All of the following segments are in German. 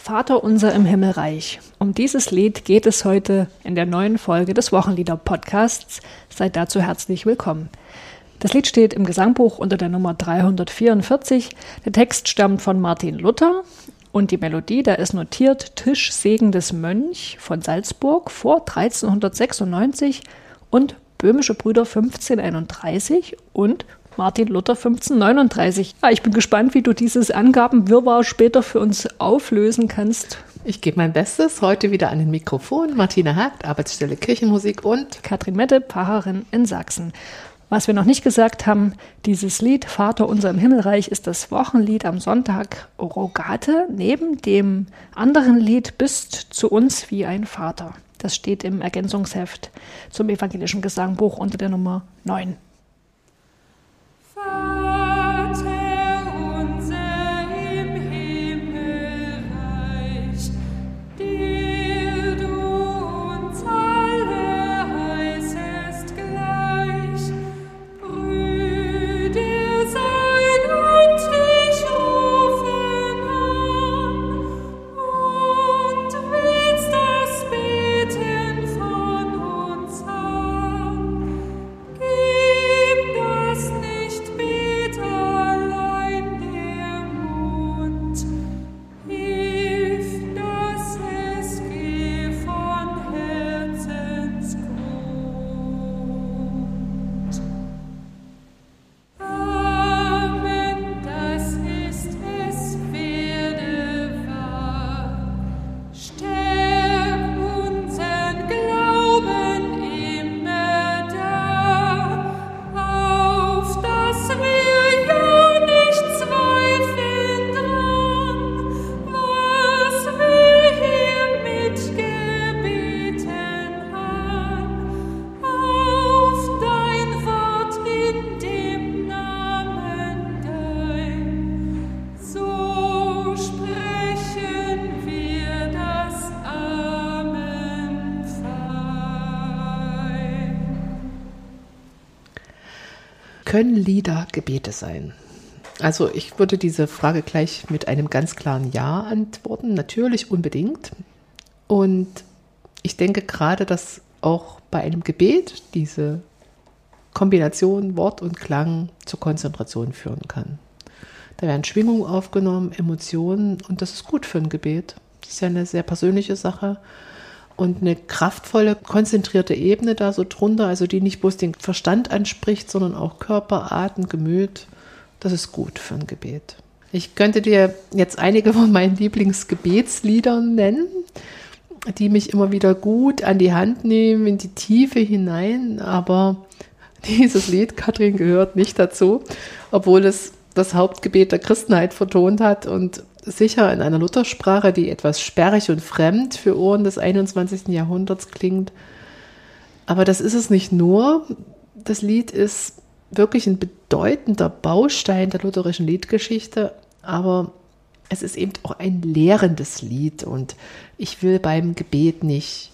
Vater unser im Himmelreich. Um dieses Lied geht es heute in der neuen Folge des Wochenlieder-Podcasts. Seid dazu herzlich willkommen. Das Lied steht im Gesangbuch unter der Nummer 344. Der Text stammt von Martin Luther und die Melodie, da ist notiert Tischsegen des Mönch von Salzburg vor 1396 und Böhmische Brüder 1531 und Martin Luther 1539. Ich bin gespannt, wie du dieses Angabenwirrwarr später für uns auflösen kannst. Ich gebe mein Bestes. Heute wieder an den Mikrofon. Martina Hagt, Arbeitsstelle Kirchenmusik und Katrin Mette, Pfarrerin in Sachsen. Was wir noch nicht gesagt haben, dieses Lied Vater unser im Himmelreich ist das Wochenlied am Sonntag Rogate neben dem anderen Lied Bist zu uns wie ein Vater. Das steht im Ergänzungsheft zum evangelischen Gesangbuch unter der Nummer 9. Können Lieder Gebete sein? Also ich würde diese Frage gleich mit einem ganz klaren Ja antworten. Natürlich, unbedingt. Und ich denke gerade, dass auch bei einem Gebet diese Kombination Wort und Klang zur Konzentration führen kann. Da werden Schwingungen aufgenommen, Emotionen und das ist gut für ein Gebet. Das ist ja eine sehr persönliche Sache. Und eine kraftvolle, konzentrierte Ebene da so drunter, also die nicht bloß den Verstand anspricht, sondern auch Körper, Atem, Gemüt. Das ist gut für ein Gebet. Ich könnte dir jetzt einige von meinen Lieblingsgebetsliedern nennen, die mich immer wieder gut an die Hand nehmen, in die Tiefe hinein. Aber dieses Lied, Katrin, gehört nicht dazu, obwohl es das Hauptgebet der Christenheit vertont hat und sicher in einer Luthersprache, die etwas sperrig und fremd für Ohren des 21. Jahrhunderts klingt. Aber das ist es nicht nur. Das Lied ist wirklich ein bedeutender Baustein der lutherischen Liedgeschichte, aber es ist eben auch ein lehrendes Lied und ich will beim Gebet nicht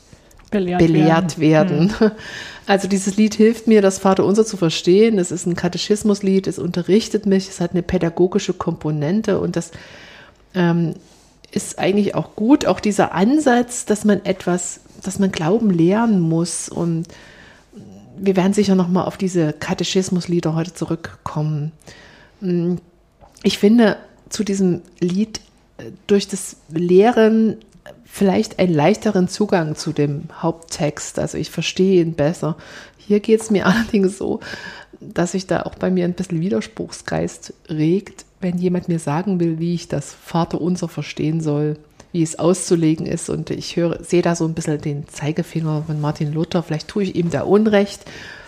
belehrt werden. Also dieses Lied hilft mir, das Vaterunser zu verstehen. Es ist ein Katechismuslied, es unterrichtet mich, es hat eine pädagogische Komponente und das ist eigentlich auch gut, auch dieser Ansatz, dass man Glauben lernen muss. Und wir werden sicher nochmal auf diese Katechismuslieder heute zurückkommen. Ich finde zu diesem Lied durch das Lehren vielleicht einen leichteren Zugang zu dem Haupttext. Also ich verstehe ihn besser. Hier geht es mir allerdings so, dass sich da auch bei mir ein bisschen Widerspruchsgeist regt, wenn jemand mir sagen will, wie ich das Vaterunser verstehen soll, wie es auszulegen ist. Und ich sehe da so ein bisschen den Zeigefinger von Martin Luther. Vielleicht tue ich ihm da Unrecht.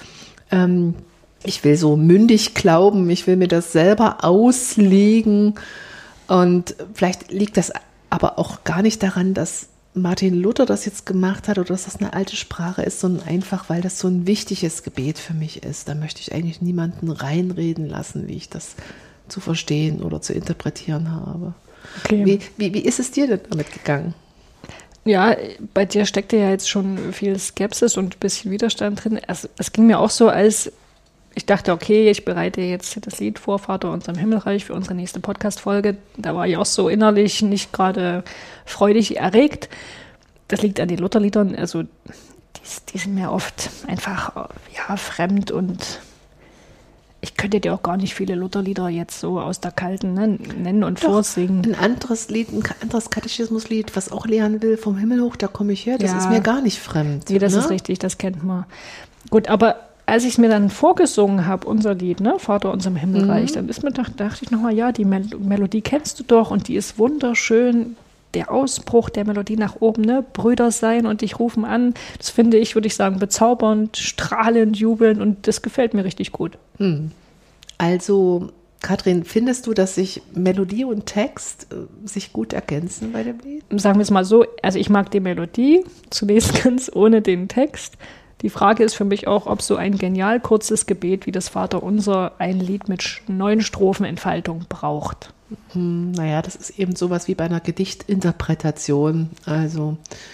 Ich will so mündig glauben. Ich will mir das selber auslegen. Und vielleicht liegt das aber auch gar nicht daran, dass Martin Luther das jetzt gemacht hat oder dass das eine alte Sprache ist, sondern einfach, weil das so ein wichtiges Gebet für mich ist. Da möchte ich eigentlich niemanden reinreden lassen, wie ich das zu verstehen oder zu interpretieren habe. Okay. Wie ist es dir denn damit gegangen? Ja, bei dir steckte ja jetzt schon viel Skepsis und ein bisschen Widerstand drin. Es ging mir auch so, als ich dachte, okay, ich bereite jetzt das Lied vor, Vater unser im Himmelreich, für unsere nächste Podcast-Folge. Da war ich auch so innerlich nicht gerade freudig erregt. Das liegt an den Lutherliedern, also die sind mir oft einfach fremd und ich könnte dir auch gar nicht viele Lutherlieder jetzt so aus der Kalten nennen und vorsingen. Ein anderes Lied, ein anderes Katechismuslied, was auch lehren will, vom Himmel hoch, da komme ich her, das ist mir gar nicht fremd. Nee, das ist richtig, das kennt man. Gut, aber als ich es mir dann vorgesungen habe, unser Lied, ne, Vater unser im Himmelreich, dann dachte ich nochmal, ja, die Melodie kennst du doch und die ist wunderschön. Der Ausbruch der Melodie nach oben, ne, Brüder sein und dich rufen an, das finde ich, würde ich sagen, bezaubernd, strahlend, jubelnd und das gefällt mir richtig gut. Also, Katrin, findest du, dass sich Melodie und Text sich gut ergänzen bei dem Lied? Sagen wir es mal so, also ich mag die Melodie, zunächst ganz ohne den Text. Die Frage ist für mich auch, ob so ein genial kurzes Gebet wie das Vaterunser ein Lied mit 9 Strophenentfaltung braucht. Naja, das ist eben sowas wie bei einer Gedichtinterpretation. Also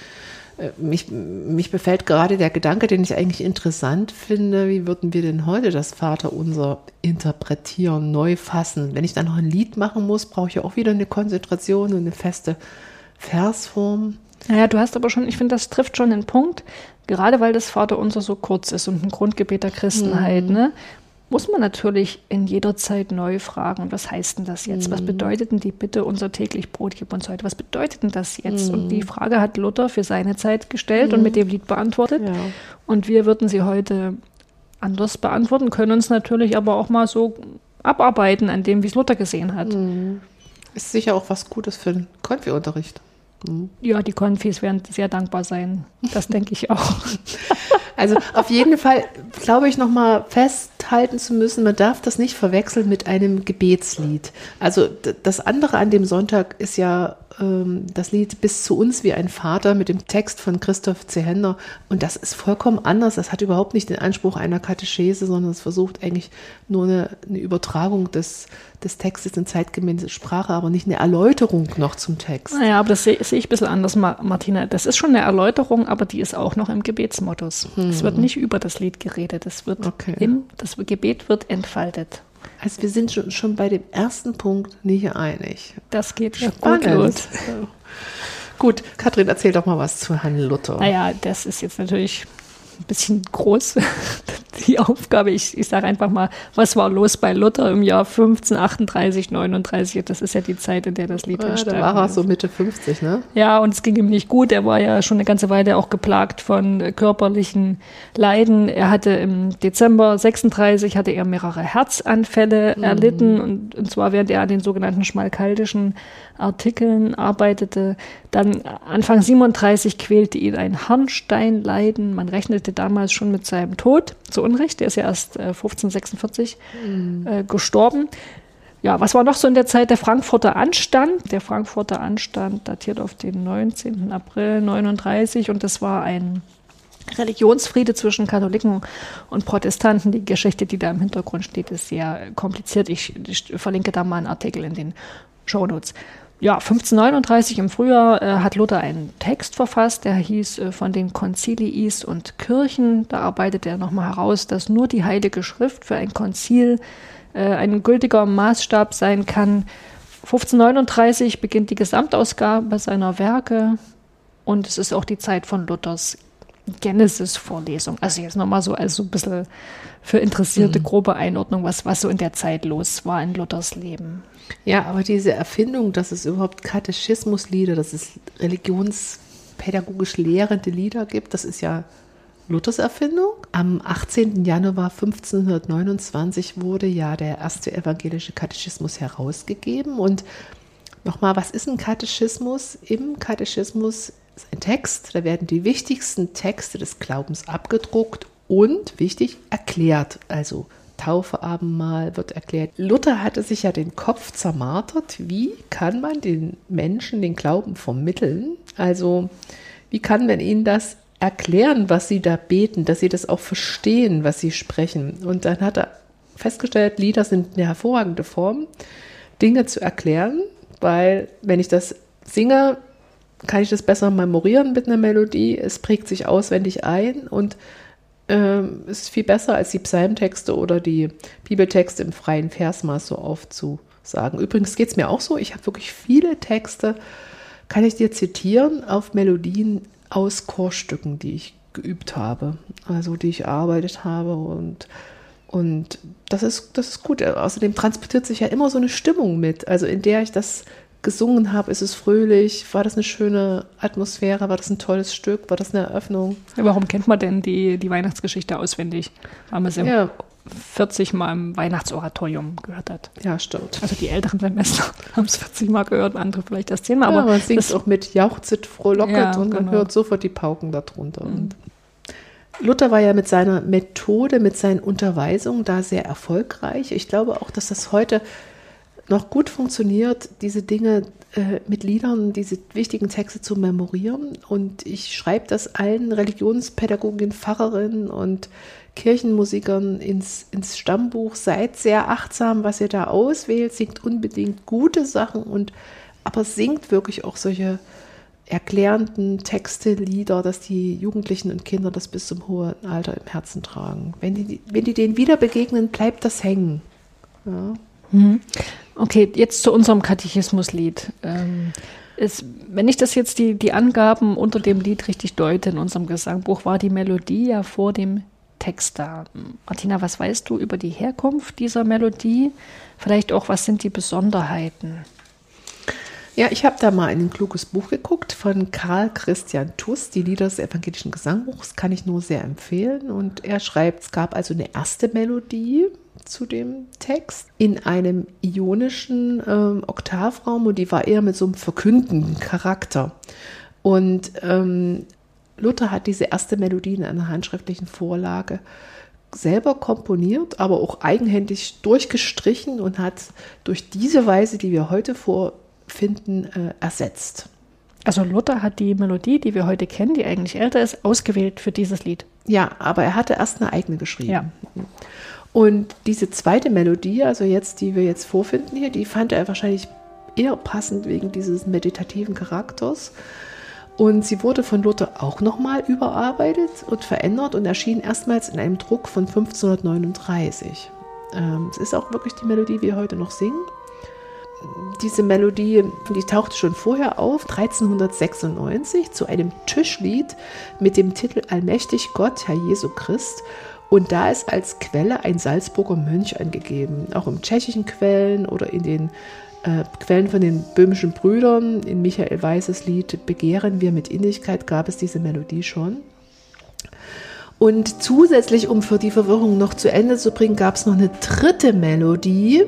mich befällt gerade der Gedanke, den ich eigentlich interessant finde, wie würden wir denn heute das Vaterunser interpretieren, neu fassen? Wenn ich dann noch ein Lied machen muss, brauche ich ja auch wieder eine Konzentration und eine feste Versform. Naja, du hast aber schon, ich finde, das trifft schon den Punkt, gerade weil das Vaterunser so kurz ist und ein Grundgebet der Christenheit, ne, muss man natürlich in jeder Zeit neu fragen, was heißt denn das jetzt? Was bedeutet denn die Bitte, unser täglich Brot gib uns heute? Was bedeutet denn das jetzt? Und die Frage hat Luther für seine Zeit gestellt und mit dem Lied beantwortet. Ja. Und wir würden sie heute anders beantworten, können uns natürlich aber auch mal so abarbeiten an dem, wie es Luther gesehen hat. Ist sicher auch was Gutes für den Konfi-Unterricht. Ja, die Konfis werden sehr dankbar sein. Das denke ich auch. Also auf jeden Fall glaube ich nochmal festhalten zu müssen, man darf das nicht verwechseln mit einem Gebetslied. Also das andere an dem Sonntag ist ja das Lied Bis zu uns wie ein Vater mit dem Text von Christoph Zehender. Und das ist vollkommen anders. Das hat überhaupt nicht den Anspruch einer Katechese, sondern es versucht eigentlich nur eine Übertragung des Textes in zeitgemäße Sprache, aber nicht eine Erläuterung noch zum Text. Naja, aber das sehe ich ein bisschen anders, Martina. Das ist schon eine Erläuterung, aber die ist auch noch im Gebetsmodus. Es wird nicht über das Lied geredet, das Gebet wird entfaltet. Also wir sind schon bei dem ersten Punkt nicht einig. Das geht ja gut los. Gut, Katrin, erzähl doch mal was zu Herrn Luther. Naja, das ist jetzt natürlich ein bisschen groß, die Aufgabe. Ich sage einfach mal, was war los bei Luther im Jahr 1538, 39? Das ist ja die Zeit, in der das Lied entstanden ist. Da war er so Mitte 50, ne? Ja, und es ging ihm nicht gut. Er war ja schon eine ganze Weile auch geplagt von körperlichen Leiden. Er hatte im Dezember 36 hatte er mehrere Herzanfälle erlitten und zwar während er an den sogenannten schmalkaldischen Artikeln arbeitete. Dann Anfang 37 quälte ihn ein Harnsteinleiden. Man rechnete damals schon mit seinem Tod. Zu Unrecht, der ist ja erst 1546 gestorben. Ja, was war noch so in der Zeit? Der Frankfurter Anstand. Der Frankfurter Anstand datiert auf den 19. April 39 und das war ein Religionsfriede zwischen Katholiken und Protestanten. Die Geschichte, die da im Hintergrund steht, ist sehr kompliziert. Ich verlinke da mal einen Artikel in den Shownotes. Ja, 1539 im Frühjahr hat Luther einen Text verfasst, der hieß von den Conciliis und Kirchen. Da arbeitet er nochmal heraus, dass nur die Heilige Schrift für ein Konzil ein gültiger Maßstab sein kann. 1539 beginnt die Gesamtausgabe seiner Werke und es ist auch die Zeit von Luthers Genesis-Vorlesung. Also jetzt nochmal so als so ein bisschen für Interessierte grobe Einordnung, was so in der Zeit los war in Luthers Leben. Ja, aber diese Erfindung, dass es überhaupt Katechismuslieder, dass es religionspädagogisch lehrende Lieder gibt, das ist ja Luthers Erfindung. Am 18. Januar 1529 wurde ja der erste evangelische Katechismus herausgegeben. Und nochmal, was ist ein Katechismus? Im Katechismus ist ein Text, da werden die wichtigsten Texte des Glaubens abgedruckt und, wichtig, erklärt. Also Taufe, Abendmahl wird erklärt. Luther hatte sich ja den Kopf zermartert. Wie kann man den Menschen den Glauben vermitteln? Also wie kann man ihnen das erklären, was sie da beten, dass sie das auch verstehen, was sie sprechen? Und dann hat er festgestellt, Lieder sind eine hervorragende Form, Dinge zu erklären, weil wenn ich das singe, kann ich das besser memorieren mit einer Melodie. Es prägt sich auswendig ein und Es ist viel besser als die Psalmtexte oder die Bibeltexte im freien Versmaß so aufzusagen. Übrigens geht es mir auch so, ich habe wirklich viele Texte, kann ich dir zitieren, auf Melodien aus Chorstücken, die ich geübt habe, also die ich erarbeitet habe und das ist gut. Außerdem transportiert sich ja immer so eine Stimmung mit, also in der ich das gesungen habe, ist es fröhlich, war das eine schöne Atmosphäre, war das ein tolles Stück, war das eine Eröffnung? Ja, warum kennt man denn die Weihnachtsgeschichte auswendig? Weil man sie 40 Mal im Weihnachtsoratorium gehört hat. Ja, stimmt. Also die älteren Semester haben es 40 Mal gehört, andere vielleicht erst 10 Mal. Ja, aber man singt auch mit Jauchzet, frohlocket und man genau. hört sofort die Pauken darunter. Und Luther war ja mit seiner Methode, mit seinen Unterweisungen da sehr erfolgreich. Ich glaube auch, dass das heute noch gut funktioniert, diese Dinge mit Liedern, diese wichtigen Texte zu memorieren. Und ich schreibe das allen Religionspädagoginnen, Pfarrerinnen und Kirchenmusikern ins Stammbuch. Seid sehr achtsam, was ihr da auswählt. Singt unbedingt gute Sachen, aber singt wirklich auch solche erklärenden Texte, Lieder, dass die Jugendlichen und Kinder das bis zum hohen Alter im Herzen tragen. Wenn die denen wieder begegnen, bleibt das hängen. Ja. Okay, jetzt zu unserem Katechismuslied. Wenn ich das jetzt die Angaben unter dem Lied richtig deute in unserem Gesangbuch, war die Melodie ja vor dem Text da. Martina, was weißt du über die Herkunft dieser Melodie? Vielleicht auch, was sind die Besonderheiten? Ja, ich habe da mal in ein kluges Buch geguckt von Karl Christian Tuss, die Lieder des evangelischen Gesangbuchs, kann ich nur sehr empfehlen. Und er schreibt, es gab also eine erste Melodie zu dem Text in einem ionischen Oktavraum und die war eher mit so einem verkündenden Charakter. Und Luther hat diese erste Melodie in einer handschriftlichen Vorlage selber komponiert, aber auch eigenhändig durchgestrichen und hat durch diese Weise, die wir heute vorfinden, ersetzt. Also Luther hat die Melodie, die wir heute kennen, die eigentlich älter ist, ausgewählt für dieses Lied. Ja, aber er hatte erst eine eigene geschrieben. Ja. Und diese zweite Melodie, also jetzt, die wir jetzt vorfinden hier, die fand er wahrscheinlich eher passend wegen dieses meditativen Charakters. Und sie wurde von Luther auch nochmal überarbeitet und verändert und erschien erstmals in einem Druck von 1539. Es ist auch wirklich die Melodie, die wir heute noch singen. Diese Melodie, die tauchte schon vorher auf, 1396, zu einem Tischlied mit dem Titel Allmächtig Gott, Herr Jesu Christ. Und da ist als Quelle ein Salzburger Mönch angegeben. Auch im tschechischen Quellen oder in den Quellen von den böhmischen Brüdern, in Michael Weises Lied Begehren wir mit Innigkeit, gab es diese Melodie schon. Und zusätzlich, um für die Verwirrung noch zu Ende zu bringen, gab es noch eine dritte Melodie,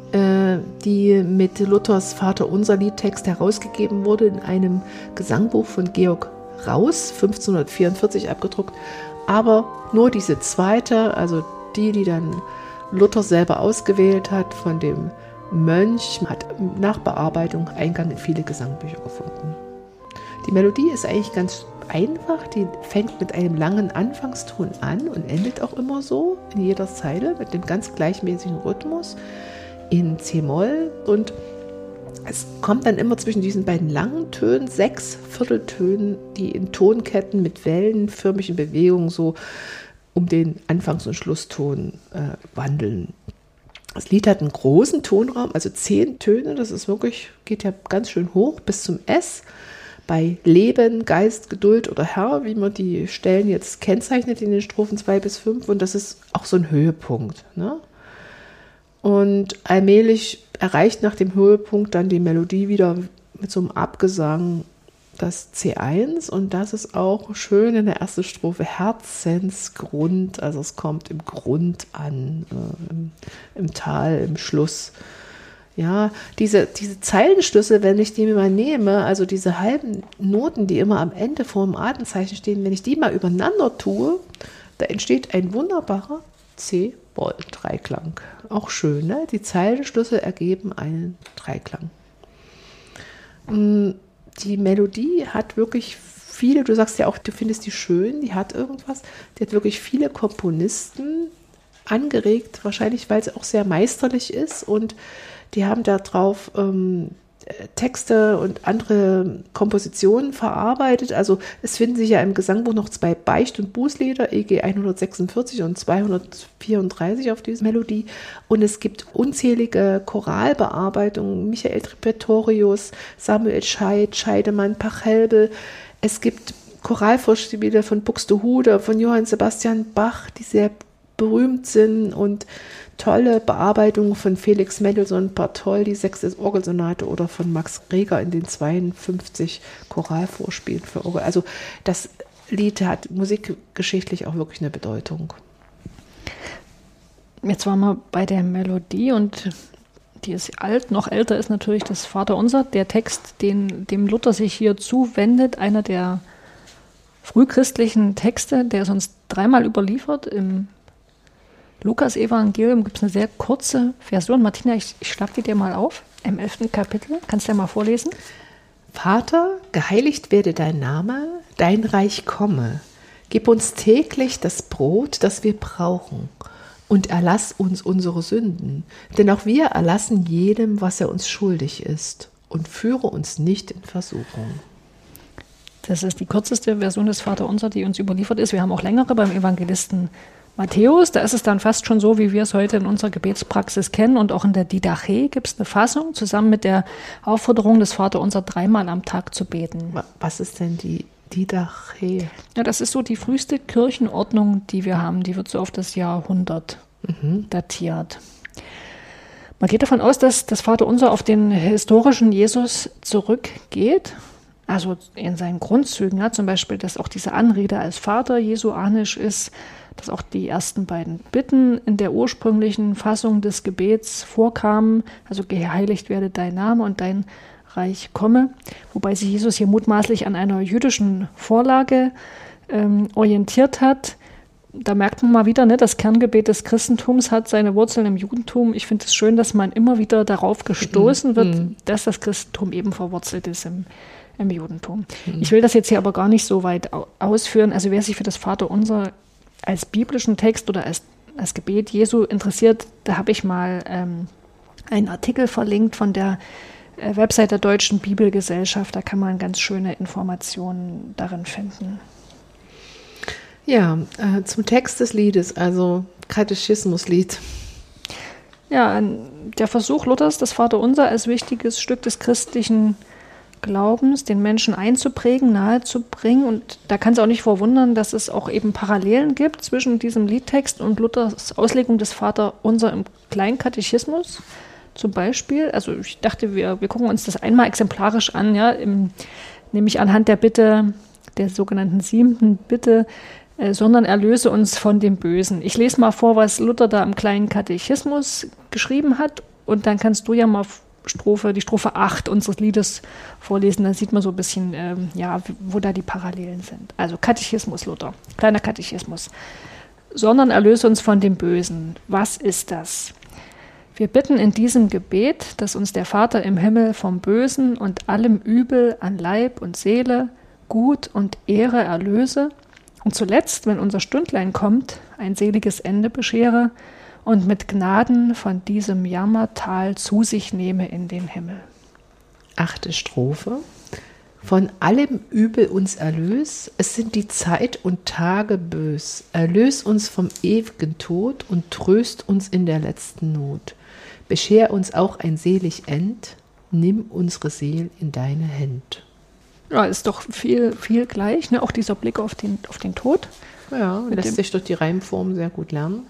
die mit Luthers Vaterunser Liedtext herausgegeben wurde in einem Gesangbuch von Georg Raus, 1544 abgedruckt. Aber nur diese zweite, also die dann Luther selber ausgewählt hat von dem Mönch, hat nach Bearbeitung Eingang in viele Gesangbücher gefunden. Die Melodie ist eigentlich ganz einfach, die fängt mit einem langen Anfangston an und endet auch immer so in jeder Zeile mit dem ganz gleichmäßigen Rhythmus in C-Moll und es kommt dann immer zwischen diesen beiden langen Tönen 6 Vierteltönen, die in Tonketten mit wellenförmigen Bewegungen so um den Anfangs- und Schlusston wandeln. Das Lied hat einen großen Tonraum, also 10 Töne, das ist wirklich, geht ja ganz schön hoch bis zum S. Bei Leben, Geist, Geduld oder Herr, wie man die Stellen jetzt kennzeichnet in den Strophen 2 bis 5 und das ist auch so ein Höhepunkt, ne? Und allmählich erreicht nach dem Höhepunkt dann die Melodie wieder mit so einem Abgesang das C1 und das ist auch schön in der ersten Strophe Herzensgrund, also es kommt im Grund an, im Tal, im Schluss. Ja, diese Zeilenschlüsse, wenn ich die mal nehme, also diese halben Noten, die immer am Ende vor dem Atemzeichen stehen, wenn ich die mal übereinander tue, da entsteht ein wunderbarer C-Moll-Dreiklang. Auch schön, ne? Die Zeilenschlüsse ergeben einen Dreiklang. Die Melodie hat wirklich viele, du sagst ja auch, du findest die schön, die hat irgendwas, die hat wirklich viele Komponisten angeregt, wahrscheinlich, weil sie auch sehr meisterlich ist und die haben darauf Texte und andere Kompositionen verarbeitet. Also es finden sich ja im Gesangbuch noch 2 Beicht- und Bußlieder, EG 146 und 234 auf diese Melodie. Und es gibt unzählige Choralbearbeitungen, Michael Tripetorius, Samuel Scheidemann, Pachelbel. Es gibt Choralvorspiele von Buxtehude, von Johann Sebastian Bach, die sehr berühmt sind, und tolle Bearbeitungen von Felix Mendelssohn Barthold, die 6. Orgelsonate, oder von Max Reger in den 52 Choralvorspielen für Orgel. Also das Lied hat musikgeschichtlich auch wirklich eine Bedeutung. Jetzt waren wir bei der Melodie, und die ist alt, noch älter ist natürlich das Vaterunser, der Text, dem Luther sich hier zuwendet, einer der frühchristlichen Texte, der ist uns 3-mal überliefert. Im Lukas-Evangelium gibt es eine sehr kurze Version. Martina, ich schlag die dir mal auf, im 11. Kapitel. Kannst du ja mal vorlesen? Vater, geheiligt werde dein Name, dein Reich komme. Gib uns täglich das Brot, das wir brauchen. Und erlass uns unsere Sünden, denn auch wir erlassen jedem, was er uns schuldig ist. Und führe uns nicht in Versuchung. Das ist die kürzeste Version des Vaterunser, die uns überliefert ist. Wir haben auch längere beim Evangelisten Matthäus. Da ist es dann fast schon so, wie wir es heute in unserer Gebetspraxis kennen. Und auch in der Didache gibt es eine Fassung, zusammen mit der Aufforderung des Vaterunser 3-mal am Tag zu beten. Was ist denn die Didache? Ja, das ist so die früheste Kirchenordnung, die wir haben. Die wird so auf das Jahrhundert datiert. Man geht davon aus, dass das Vaterunser auf den historischen Jesus zurückgeht. Also in seinen Grundzügen, ja, zum Beispiel, dass auch diese Anrede als Vater jesuanisch ist, dass auch die ersten beiden Bitten in der ursprünglichen Fassung des Gebets vorkamen, also geheiligt werde dein Name und dein Reich komme, wobei sich Jesus hier mutmaßlich an einer jüdischen Vorlage orientiert hat. Da merkt man mal wieder, ne, das Kerngebet des Christentums hat seine Wurzeln im Judentum. Ich finde es schön, dass man immer wieder darauf gestoßen wird, dass das Christentum eben verwurzelt ist im Judentum. Ich will das jetzt hier aber gar nicht so weit ausführen. Also wer sich für das Vaterunser als biblischen Text oder als Gebet Jesu interessiert, da habe ich mal einen Artikel verlinkt von der Website der Deutschen Bibelgesellschaft. Da kann man ganz schöne Informationen darin finden. Ja, zum Text des Liedes, also Katechismuslied. Ja, der Versuch Luthers, das Vaterunser als wichtiges Stück des christlichen Glaubens den Menschen einzuprägen, nahezubringen. Und da kann es auch nicht verwundern, dass es auch eben Parallelen gibt zwischen diesem Liedtext und Luthers Auslegung des Vaterunser im Kleinkatechismus zum Beispiel. Also ich dachte, wir gucken uns das einmal exemplarisch an, ja, nämlich anhand der Bitte, der sogenannten 7. Bitte, sondern erlöse uns von dem Bösen. Ich lese mal vor, was Luther da im kleinen Katechismus geschrieben hat, und dann kannst du ja mal die Strophe 8 unseres Liedes vorlesen. Da sieht man so ein bisschen, wo da die Parallelen sind. Also Katechismus Luther, kleiner Katechismus. Sondern erlöse uns von dem Bösen. Was ist das? Wir bitten in diesem Gebet, dass uns der Vater im Himmel vom Bösen und allem Übel an Leib und Seele, Gut und Ehre erlöse und zuletzt, wenn unser Stündlein kommt, ein seliges Ende beschere und mit Gnaden von diesem Jammertal zu sich nehme in den Himmel. 8. Strophe. Von allem Übel uns erlös, es sind die Zeit und Tage bös. Erlös uns vom ewigen Tod und tröst uns in der letzten Not. Bescher uns auch ein selig End, nimm unsere Seel in deine Händ. Ja, ist doch viel gleich, ne? Auch dieser Blick auf den Tod. Ja, lässt sich durch die Reimform sehr gut lernen.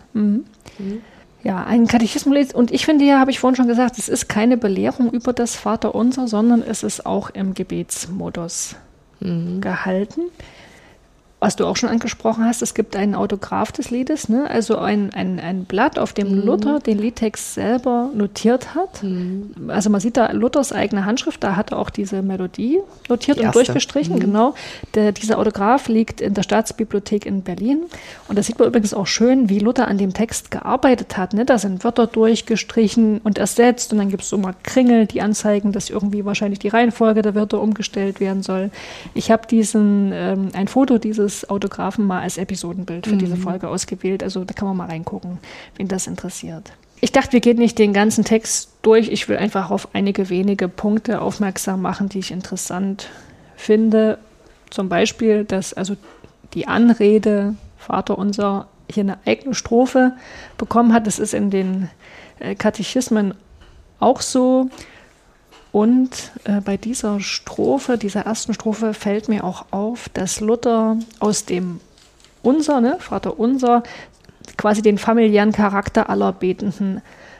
Ja, ein Katechismus. Und ich finde ja, habe ich vorhin schon gesagt, es ist keine Belehrung über das Vaterunser, sondern es ist auch im Gebetsmodus gehalten. Was du auch schon angesprochen hast, es gibt einen Autograph des Liedes, ne? Also ein Blatt, auf dem Luther den Liedtext selber notiert hat. Also man sieht da Luthers eigene Handschrift, da hat er auch diese Melodie notiert und durchgestrichen, genau. Dieser Autograph liegt in der Staatsbibliothek in Berlin. Und da sieht man übrigens auch schön, wie Luther an dem Text gearbeitet hat, ne? Da sind Wörter durchgestrichen und ersetzt, und dann gibt es so mal Kringel, die anzeigen, dass irgendwie wahrscheinlich die Reihenfolge der Wörter umgestellt werden soll. Ich habe ein Foto dieses Autographen mal als Episodenbild für diese Folge ausgewählt. Also da kann man mal reingucken, wen das interessiert. Ich dachte, wir gehen nicht den ganzen Text durch. Ich will einfach auf einige wenige Punkte aufmerksam machen, die ich interessant finde. Zum Beispiel, dass also die Anrede Vater unser hier eine eigene Strophe bekommen hat. Das ist in den Katechismen auch so. Und bei dieser Strophe, dieser ersten Strophe, fällt mir auch auf, dass Luther aus dem Unser, ne, Vater unser, quasi den familiären Charakter aller Betenden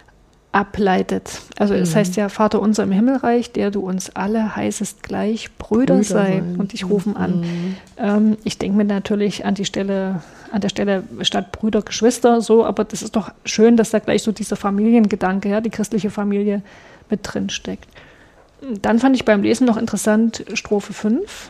ableitet. Also es heißt ja, Vater unser im Himmelreich, der du uns alle heißest gleich Brüder sei und dich rufen an. Ich denke mir natürlich an der Stelle statt Brüder, Geschwister, so, aber das ist doch schön, dass da gleich so dieser Familiengedanke, ja, die christliche Familie mit drin steckt. Dann fand ich beim Lesen noch interessant Strophe 5.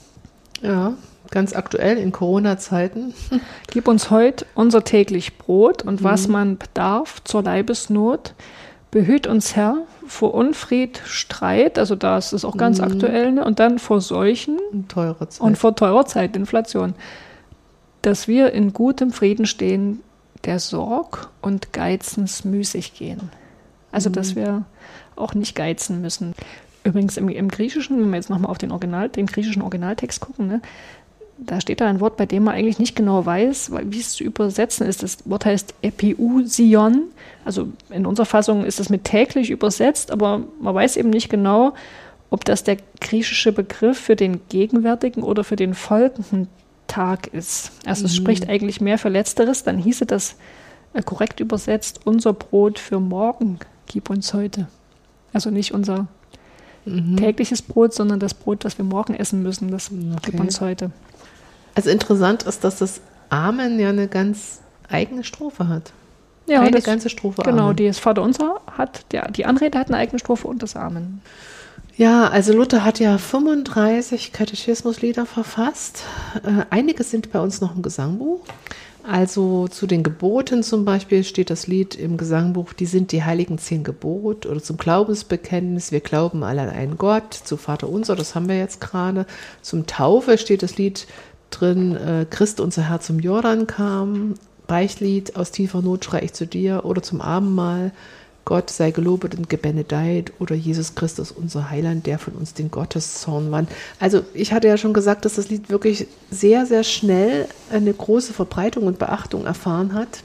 Ja, ganz aktuell in Corona-Zeiten. Gib uns heut unser täglich Brot und was man bedarf zur Leibesnot. Behüt uns, Herr, vor Unfried, Streit, also das ist auch ganz aktuell, ne? Und dann vor Seuchen und vor teurer Zeit, Inflation. Dass wir in gutem Frieden stehen, der Sorg und Geizens müßig gehen. Also, dass wir auch nicht geizen müssen. Übrigens im Griechischen, wenn wir jetzt nochmal auf den griechischen Originaltext gucken, ne, da steht da ein Wort, bei dem man eigentlich nicht genau weiß, wie es zu übersetzen ist. Das Wort heißt Epiousion. Also in unserer Fassung ist es mit täglich übersetzt, aber man weiß eben nicht genau, ob das der griechische Begriff für den gegenwärtigen oder für den folgenden Tag ist. Also es spricht eigentlich mehr für Letzteres. Dann hieße das korrekt übersetzt, unser Brot für morgen gib uns heute. Also nicht unser tägliches Brot, sondern das Brot, das wir morgen essen müssen, das gib uns heute. Also interessant ist, dass das Amen ja eine ganz eigene Strophe hat. Ja, eine ganze Strophe Genau, Amen. die das Vater unser hat, die Anrede hat eine eigene Strophe und das Amen. Ja, also Luther hat ja 35 Katechismuslieder verfasst. Einige sind bei uns noch im Gesangbuch. Also zu den Geboten zum Beispiel steht das Lied im Gesangbuch, die sind die heiligen 10 Gebote, oder zum Glaubensbekenntnis, wir glauben alle an einen Gott, zu Vater unser, das haben wir jetzt gerade. Zum Taufe steht das Lied drin, Christ unser Herr zum Jordan kam, Beichtlied, aus tiefer Not schrei ich zu dir, oder zum Abendmahl, Gott sei gelobet und gebenedeit, oder Jesus Christus, unser Heiland, der von uns den Gotteszorn wandt. Also ich hatte ja schon gesagt, dass das Lied wirklich sehr, sehr schnell eine große Verbreitung und Beachtung erfahren hat.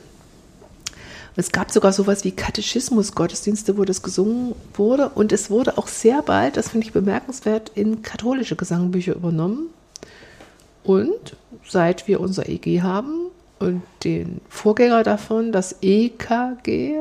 Es gab sogar sowas wie Katechismus-Gottesdienste, wo das gesungen wurde, und es wurde auch sehr bald, das finde ich bemerkenswert, in katholische Gesangbücher übernommen. Und seit wir unser EG haben und den Vorgänger davon, das EKG,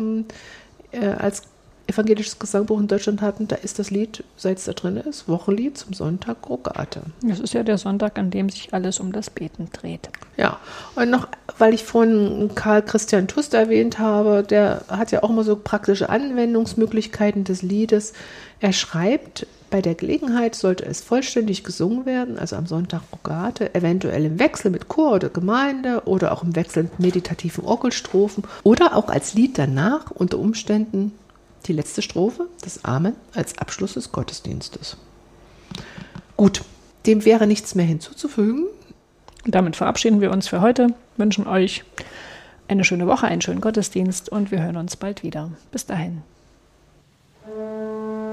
als evangelisches Gesangbuch in Deutschland hatten, da ist das Lied, seit es da drin ist, Wochenlied zum Sonntag Rogate. Das ist ja der Sonntag, an dem sich alles um das Beten dreht. Ja, und noch, weil ich vorhin Karl Christian Tust erwähnt habe, der hat ja auch immer so praktische Anwendungsmöglichkeiten des Liedes. Er schreibt, bei der Gelegenheit sollte es vollständig gesungen werden, also am Sonntag Rogate, eventuell im Wechsel mit Chor oder Gemeinde oder auch im Wechsel mit meditativen Orgelstrophen oder auch als Lied danach unter Umständen die letzte Strophe, das Amen, als Abschluss des Gottesdienstes. Gut, dem wäre nichts mehr hinzuzufügen. Und damit verabschieden wir uns für heute, wünschen euch eine schöne Woche, einen schönen Gottesdienst und wir hören uns bald wieder. Bis dahin.